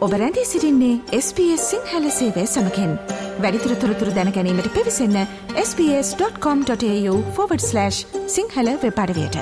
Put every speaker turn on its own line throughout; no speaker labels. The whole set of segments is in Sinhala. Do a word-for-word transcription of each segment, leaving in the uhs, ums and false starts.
ඔබ රැඳී සිටින්නේ එස් බී එස් සිංහල සේවය සමගින්. වැඩිදුර තොරතුරු දැන ගැනීමට පිවිසන්න S B S dot com dot AU forward slash Sinhala web අඩවියට.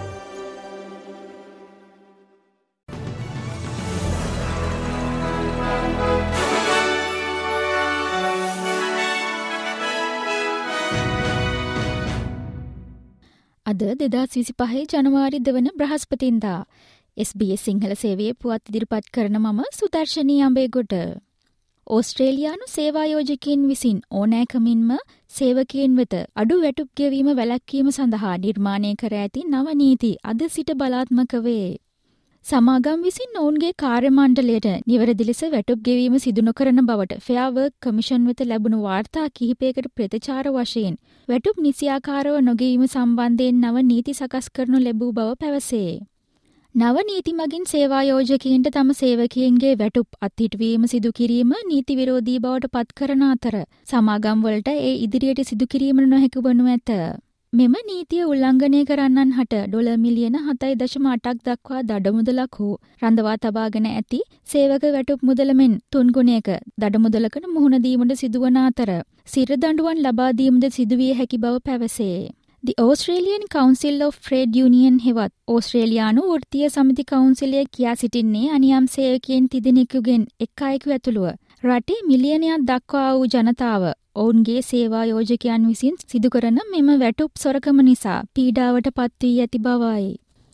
අද දෙදාස් විසිපහේ ජනවාරි දෙවන බ්‍රහස්පතින්දා එස් බී එස් සිංහල සේවයේ පුවත් ඉදිරිපත් කරන මම සුදර්ශනී අඹේගොඩ. ඕස්ට්‍රේලියානු සේවායෝජකයින් විසින් ඕනෑකමින්ම සේවකයන් වෙත අඩු වැටුප් ගෙවීම වැළැක්වීම සඳහා නිර්මාණය කර ඇති නව නීති අද සිට බලාත්මක වේ. සමාගම් විසින් ඔවුන්ගේ කාර්ය මණ්ඩලයට නිවැරදි ලෙස වැටුප් ගෙවීම සිදු නොකරන බවට ෆෙයා වර්ක් කමිෂන් වෙත ලැබුණු වාර්තා කිහිපයකට ප්‍රතිචාර වශයෙන් වැටුප් නිසියාකාරව නොගෙවීම සම්බන්ධයෙන් නව නීති සකස් කරනු ලැබූ බව පැවසේ. නව නීති මගින් සේවායෝජකයින්ට තම සේවකයන්ගේ වැටුප් අත්හිටුවීම සිදු කිරීම නීති විරෝධී බවට පත් කරන අතර සමාගම් වලට ඒ ඉදිරියට සිදු කිරීම නොහැකි වනු ඇත. මෙම නීතිය උල්ලංඝනය කරන්නන් හට ඩොලර් මිලියන හතයි දශම අටක් දක්වා දඩමුදලක් හෝ රඳවා තබාගෙන ඇති සේවක වැටුප් මුදල මෙන් තුන් ගුණයක දඩමුදලකට මුහුණ දීමට සිදුවන අතර සිර දඬුවම් ලබා දීමද සිදුවිය හැකි බව පැවසේ. The Australian Council of Trade Union හෙවත් ඕස්ට්‍රේලියානු වෘත්තීය සමිති කවුන්සිලය කියා සිටින්නේ අනියම් සේවකයන් තිදෙනෙකුගෙන් එක් අයෙකු ඇතුළුව රටේ මිලියනයක් දක්වා වූ ජනතාව ඔවුන්ගේ සේවායෝජකයන් විසින් සිදු කරන මෙම වැටුප් සොරකම නිසා පීඩාවට පත් වී ඇති බවයි.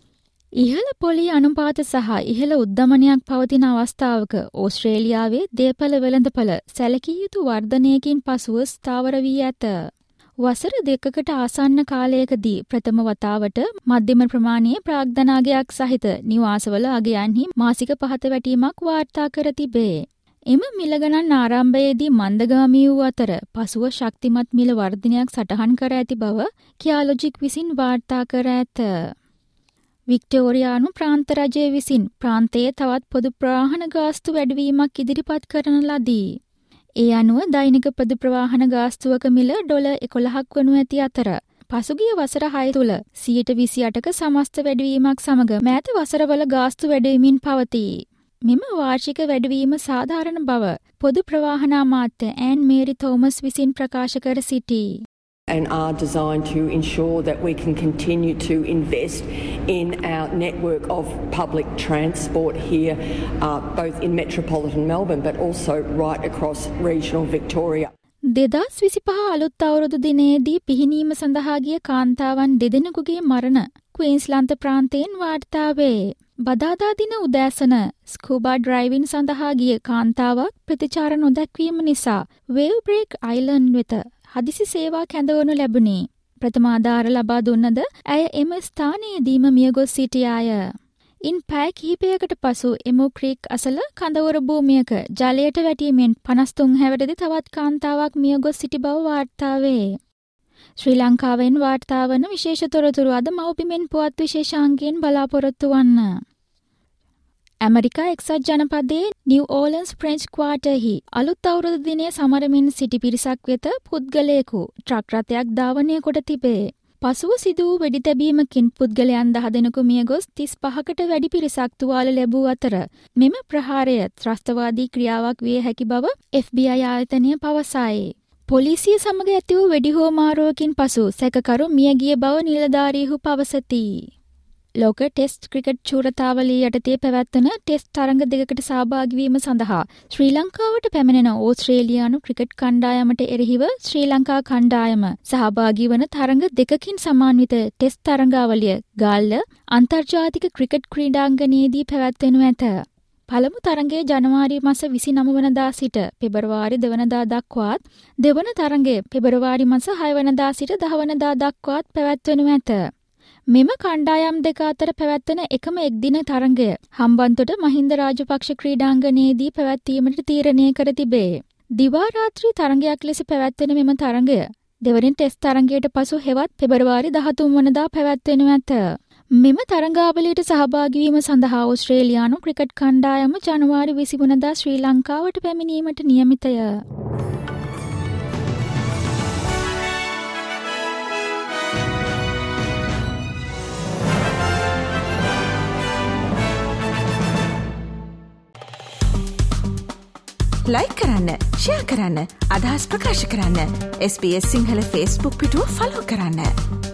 ඉහළ පොලි අනුපාත සහ ඉහළ උද්ධමනයක් පවතින අවස්ථාවක ඕස්ට්‍රේලියාවේ දේපළ වෙළඳපළ සැලකිය යුතු වර්ධනයකින් පසුව ස්ථාවර වී ඇත. වසර දෙකකට ආසන්න කාලයකදී ප්‍රථම වතාවට මධ්‍යම ප්‍රමාණයේ ප්‍රාග්ධනාගයක් සහිත නිවාසවල අගයන්හි මාසික පහත වැටීමක් වාර්තා කර තිබේ. එම මිල ගණන් ආරම්භයේදී මන්දගාමී වූ අතර පසුව ශක්තිමත් මිල වර්ධනයක් සටහන් කර ඇති බව කියාලොජික් විසින් වාර්තා කර ඇත. වික්ටෝරියානු ප්‍රාන්ත රජය විසින් ප්‍රාන්තයේ තවත් පොදු ප්‍රවාහන ගාස්තු වැඩිවීමක් ඉදිරිපත් කරන ලදී. ඒ අනුව දෛනික පොදු ප්‍රවාහන ගාස්තුවක මිල ඩොලර් එකොළහක් වනු ඇති අතර පසුගිය වසර හය තුළ සියයට විසි අටක සමස්ත වැඩිවීමක් සමග මෑත වසරවල ගාස්තු වැඩිවීමින් පවතී. මෙම වාර්ෂික වැඩිවීම සාධාරණ බව පොදු ප්‍රවාහන අමාත්‍ය ඇන් මේරි තෝමස් විසින් ප්‍රකාශ කර සිටී.
And are designed to ensure that we can continue to invest in our network of public transport here, uh, both in metropolitan Melbourne but also right across regional Victoria.
දෙදාස් විසිපහ අලුත් අවුරුදු දිනයේදී පිහිනීම සඳහා ගිය කාන්තාවන් දෙදෙනෙකුගේ මරණ ක්වීන්ස්ලන්ත ප්‍රාන්තයෙන් වාර්තා වේ. බදාදා දින උදෑසන ස්කූබා ඩ්‍රයිවින් සඳහා ගිය කාන්තාවක් ප්‍රතිචාර නොදැක්වීම නිසා වේව් බ්‍රේක් අයිලන්ඩ් වෙත හදිසි සේවා කැඳවනු ලැබුණි. ප්‍රථම ආධාර ලබා දුන්නද ඇය එම ස්ථානයේදීම මියගොස් සිටියාය. ඉන් පැය කිහිපයකට පසු එමෝ ක්‍රීක් අසල කඳවුර භූමියක ජලයට වැටීමෙන් පනස් තුන් හැවිරිදි තවත් කාන්තාවක් මියගොස් සිටි බව වාර්තා වේ. ශ්‍රී ලංකාවෙන් වාර්තා වන විශේෂ තොරතුරු අද මව්බිමෙන් පුවත් විශේෂාංගයෙන් බලාපොරොත්තු වන්න. ඇමරිකා එක්සත් ජනපදයේ නිව් ඕලන්ස් ෆ්‍රෙන්ච් ක්වාටර්හි අලුත් අවුරුදු දිනය සමරමින් සිටි පිරිසක් වෙත පුද්ගලයෙකු ත්‍රක් රථයක් ධාවනය කොට තිබේ. පසුව සිදු වූ වෙඩි තැබීමකින් පුද්ගලයන් දහ දෙනෙකු මියගොස් තිස් පහකට වැඩි පිරිසක් තුවාල ලැබූ අතර මෙම ප්‍රහාරය ත්‍රස්තවාදී ක්‍රියාවක් විය හැකි බව එෆ් බී ආයි ආයතනය පවසයි. පොලිසිය සමග ඇති වූ වෙඩි හෝමාරුවකින් පසු සැකකරු මිය ගිය බව නිලධාරීහු පවසති. ලෝක ටෙස්ට් ක්‍රිකට් චූරතාවලිය යටතේ පැවැත්වෙන ටෙස්ට් තරඟ දෙකකට සහභාගී වීම සඳහා ශ්‍රී ලංකාවට පැමිණෙන ඕස්ට්‍රේලියානු ක්‍රිකට් කණ්ඩායමට එරෙහිව ශ්‍රී ලංකා කණ්ඩායම සහභාගී වන තරඟ දෙකකින් සමාන්විත ටෙස්ට් තරඟාවලිය ගාල්ල අන්තර්ජාතික ක්‍රිකට් ක්‍රීඩාංගණයේදී පැවැත්වෙනු ඇත. පළමු තරඟය ජනවාරි මාස විසිනම වනදා සිට පෙබරවාරි දෙවනදා දක්වාත් දෙවන තරඟය පෙබරවාරි මාස හය වනදා සිට දහ වනදා දක්වාත් පැවැත්වෙනු ඇත. මෙම කණ්ඩායම් දෙක අතර පැවැත්වෙන එකම එක්දින තරඟය හම්බන්තොට මහින්ද රාජපක්ෂ ක්‍රීඩාංගණයේදී පැවැත්වීමට තීරණය කර තිබේ. දිවා රාත්‍රී තරඟයක් ලෙස පැවැත්වෙන මෙම තරඟය දෙවනින් ටෙස්ට් තරඟයට පසු හෙවත් පෙබරවාරි දහතුන් වනදා පැවැත්වෙනු ඇත. මෙම තරඟාවලියට සහභාගී වීම සඳහා ඕස්ට්‍රේලියානු ක්‍රිකට් කණ්ඩායම ජනවාරි විසි වනදා ශ්‍රී ලංකාවට පැමිණීමට නියමිතය.
ලයික් කරන්න, ෂෙයා කරන්න, අදහස් ප්‍රකාශ කරන්න. S B S Sinhala Facebook පිටුව ෆලෝ කරන්න.